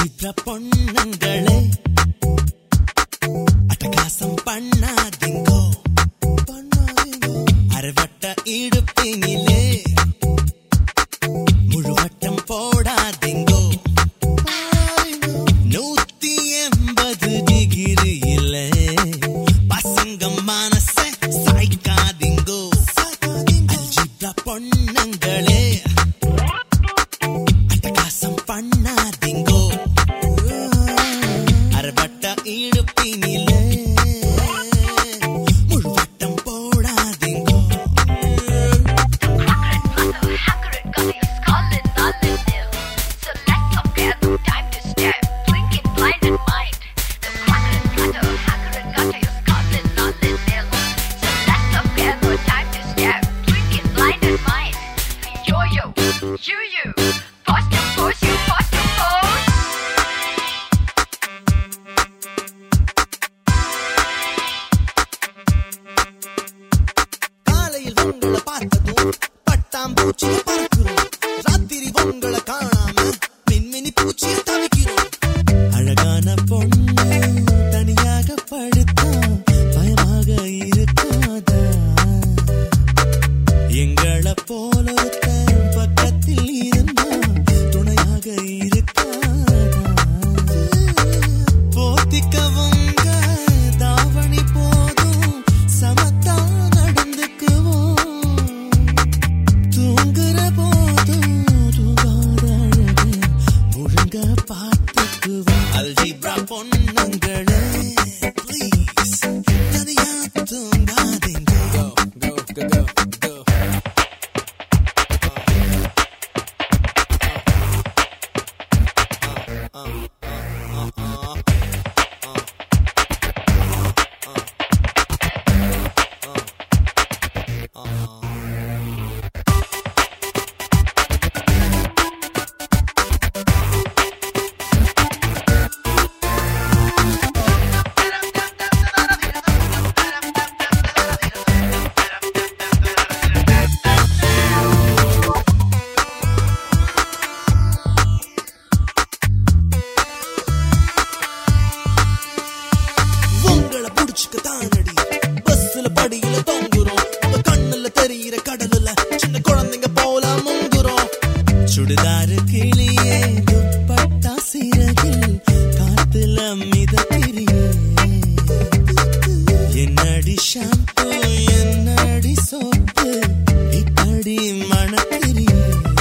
algebra பொண்ணுங்களே அட்டகாசம் பண்ணாதீங்கோ அரைவட்ட இடுப்பினிலே முழுவட்டம் போடாதீங்கோ 180 டிகிரியிலே பசங்க மனசை சாய்க்காதீங்கோ அல்ஜிப்ரா பொண்ணுங்களே அட்டகாசம் பண்ணாதீங்கோ அரைவட்ட இடுப்பினிலே முழுவட்டம் போடாதீங்கோ காலையில் உங்களை பார்த்ததும் பட்டாம்பூச்சியை பறக்கிறோம் ராத்திரி உங்களை காணாம மின்மினி பூச்சியை தவிக்கிறோம் அழகான பொண்ணு தனியாக படுத்தா பயமாக இருக்காதா எங்களை போல பக்கத்தில் இருந்தா துணையாக இருக்காதா போத்திக்கவங்க தாவணி போதும் சமத்தா நடந்துக்குவோம் தூங்குற போதும் தூங்காத அழகு ஒழுங்க பார்த்துக்குவோம் அல்ஜிப்ரா பொண்ணுங்களே ப்ளீஸ் தனியா தூங்காதீங்க உங்களை புடிச்சுக்க தானடி பஸ்ல படியில தொங்குறோம் உங்க கண்ணுல தெரியிற கடலுல சின்ன குழந்தைங்க போல முங்குறோம் சுடுதாரு கிளியே துப்பட்டா சிறகில் காத்துல மிதக்கிறியே என்னடி ஷாம்பு என்னடி சோப்பு இப்படி மணக்கிறியே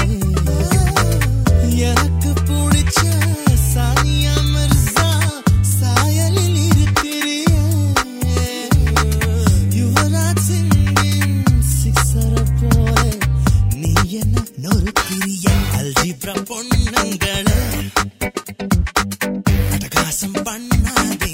எனக்கு பிடிச்ச சானியா மிர்சா சாயலில் இருக்கிறியே யுவராஜ் சிங்கின் சிக்ஸர போல நீ என்ன நொறுக்கிறிய அல்ஜிப்ரா பொண்ணுங்களே அட்டகாசம் பண்ணாத